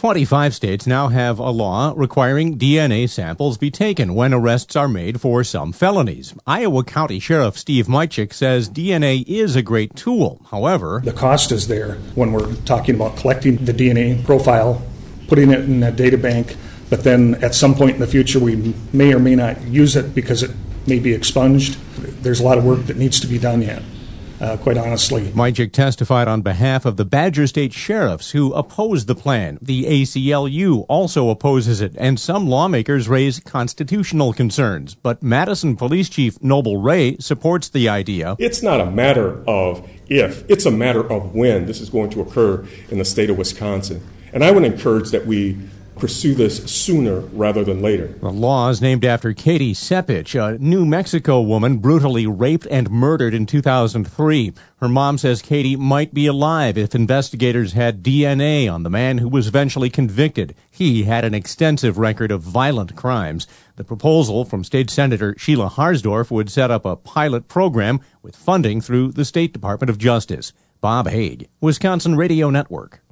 25 states now have a law requiring DNA samples be taken when arrests are made for some felonies. Iowa County Sheriff Steve Mychik says DNA is a great tool. However, the cost is there when we're talking about collecting the DNA profile, putting it in a data bank, but then at some point in the future we may or may not use it because it may be expunged. There's a lot of work that needs to be done yet. Quite honestly. Mychik testified on behalf of the Badger State Sheriffs who oppose the plan. The ACLU also opposes it, and some lawmakers raise constitutional concerns. But Madison Police Chief Noble Ray supports the idea. It's not a matter of if, it's a matter of when this is going to occur in the state of Wisconsin. And I would encourage that we pursue this sooner rather than later. The law is named after Katie Sepich, a New Mexico woman brutally raped and murdered in 2003. Her mom says Katie might be alive if investigators had DNA on the man who was eventually convicted. He had an extensive record of violent crimes. The proposal from State Senator Sheila Harsdorf would set up a pilot program with funding through the State Department of Justice. Bob Haig, Wisconsin Radio Network.